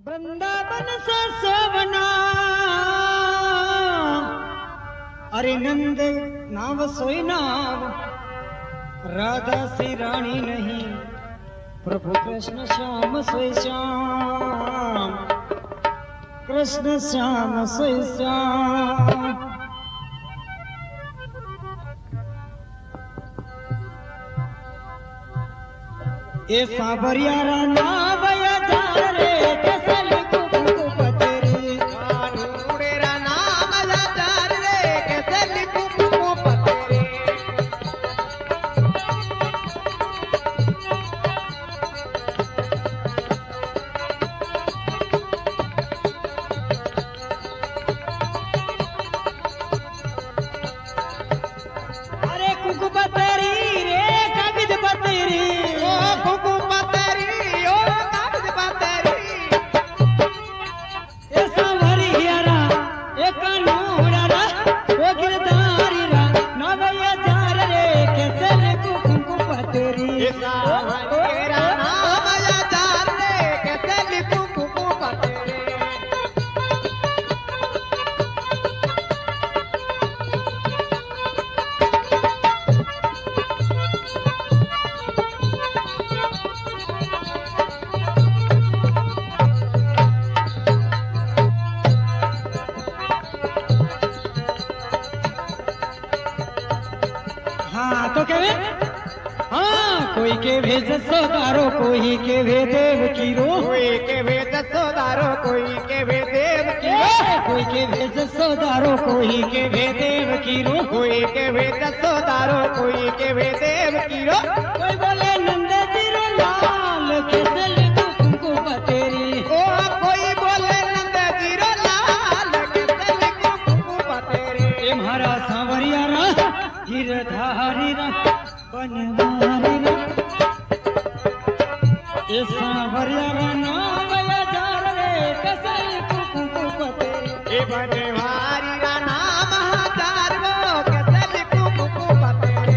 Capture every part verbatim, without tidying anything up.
वृंदावन से सोवना अरे नंद नाव सोई नाव राधा सी रानी नहीं प्रभु कृष्ण श्याम सोई श्याम कृष्ण श्याम सोई श्याम। ए सावरिया नाव जा रे कैसे लिखूं कुकु पतेरी कानूरेरा नाम लाचार रे कैसे लिखूं कुकु पतेरी। अरे कुकु पतेरी रे काबिद पतेरी ओ कुकु पतेरी ओ कागज पतेरी। ए सावरिया ए कानूरा ओ गिरधारी रा नाव जा रे कैसे लिखूं कुकु पतेरी। सावरिया नाम लाचार रे कैसे लिखूं कुकु पतेरी। हाँ तो क्या वे? हाँ कोई के भेज सोदारो कोई के वे देव की रो कोई के वेद सोदारो कोई के वे देव की ए, कोई के भेज सोदारो कोई के वे देव की रो कोई के वेद सोदारो कोई के वे देव की रो। कोई बोले नंद जीरो लाल कैसे लिखूं कुकु पतेरी। ओ कोई बोले नंद जीरो लाल कैसे लिखूं कुकु पतेरी। ए म्हारा सांवरिया रा गिरधारी रा बनवारी रा ए सांवरिया रा नाम जा रे कैसे लिखूं कुकु पतेरी। ए बनवारी रा नाम हजार वो कैसे लिखूं कुकु पतेरी।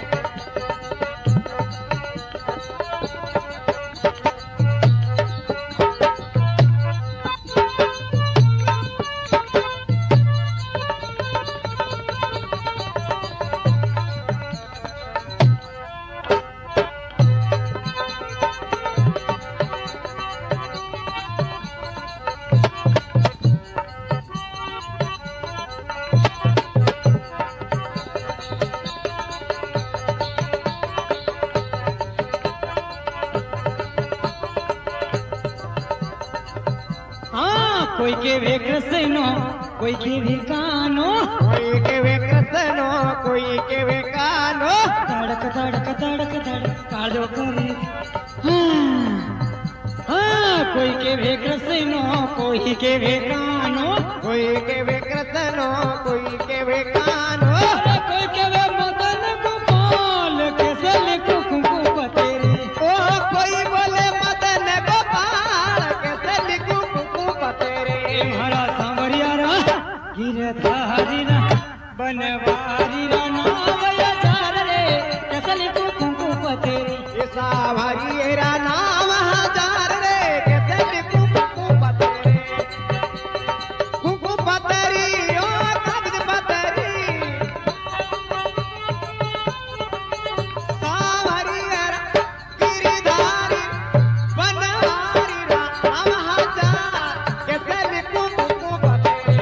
हाँ कोई के वे कृष्णो कोई के वे कानो कोई के वे कृष्णो कोई के वे कानो। धड़क धड़क धड़क धड़क काजो करे। हाँ हाँ कोई के वे कृष्णो कोई के वे कानो कोई के वे कृष्णो कोई के वे कानो। अरे कोई के वे मदन गोपाल कैसे लिखूं कुकु पतेरी। ओ कोई बोले मदन गोपाल कैसे लिखूं कुकु पतेरी। ए म्हारा सांवरिया रा गिरधारी रा बनवारी रा नाव जा रे कैसे लिखूं कुकु पतेरी। ये सावरिया नाम हजार रे कैसे लिखूं कुकु पतेरी। कुकु पतेरी ओ कागज पतेरी। सावरिया गिरधारी बनवारी राम हजार कैसे लिखूं कुकु पतेरी।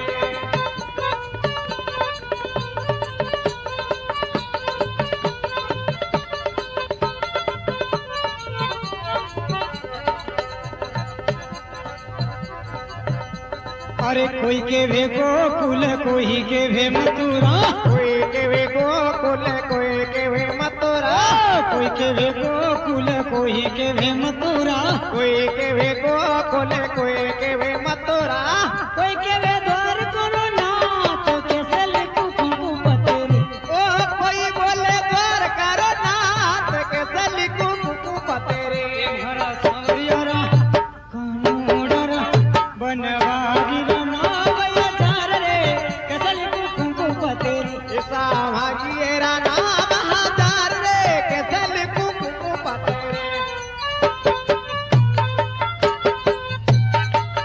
अरे कोई के वे गोकुल कोई के वे मथुरा कोई के वे गोकुल कोई के वे मथुरा। कोई के वे गोकुल कोई के वे मथुरा कोई के वे गोकुल कोई के वे मथुरा। कोई के वे द्वार करो नाथ कैसे लिखूं कुकु पतेरी। ओ कोई बोले द्वार करो नाथ कैसे लिखूं कुकु पतेरी। हरा सांवरिया रा कानूड़ा रा बनवारी रा नाव जा रे कैसे लिखूं कुकु पतेरी। सावरिया नाम हजार रे कैसे लिखूं कुकु पतेरी।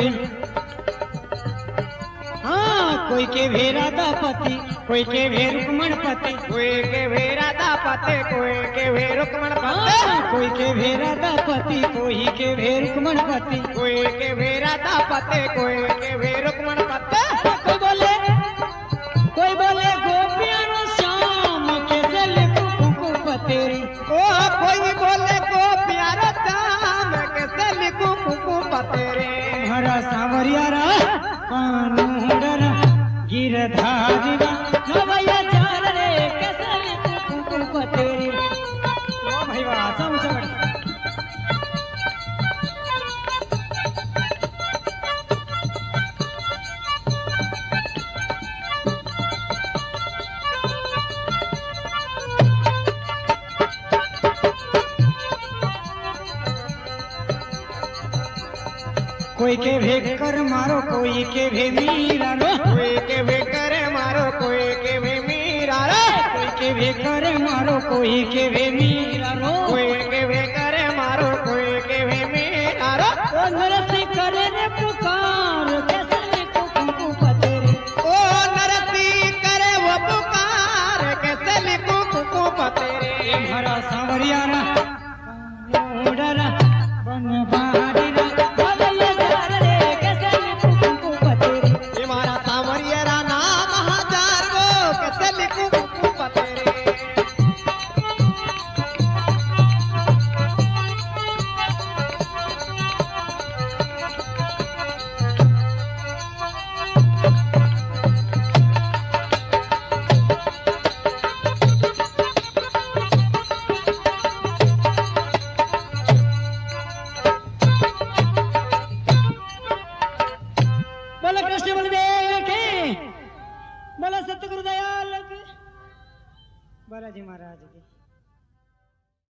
बोले हाँ कोई के भे राधा पति कोई के भे रुक्मण पति कोई के भे राधा पति कोई के भे रुक्मण पति हाँ, कोई के भे राधा पति कोई के भे रुक्मण पति कोई के भे राधा पति कोई के भे रुक्मण पति कोई बोले कोई बोले गोपियां श्याम कैसे लिखूं कुंकुम पतेरी ओ कोई बोले को प्यारा दाम कैसे लिखूं कुंकुम पतेरे हरा सांवरिया रा कानूडरा गिरधारी रा नवैया चार रे कैसे लिखूं कुंकुम पतेरी ओ भाई वाह समझ कोई के भे कर मारो कोई के भे मीरा रो कोई के भे करे मारो कोई के भे मीरा रो कोई के भे करे मारो कोई के भे मीरा रो कोई के भे करे मारो कोई के भे मीरा रो ओ नरसी करे ने पुकार कैसे लिखूं कुंकुम पतेरी ओ नरसी करे वो पुकार कैसे लिखूं कुंकुम पतेरे हरा सांवरिया रा कानूडरा बनवारी रा नवैया चार रे कैसे लिखूं कुंकुम पतेरी ये मारा सांवरिया रा नाम हजार वो कैसे लिखूं कुंकुम पतेरे बोला कृष्ण बलदेव के बोला सतगुरु दयाल के बालाजी महाराज की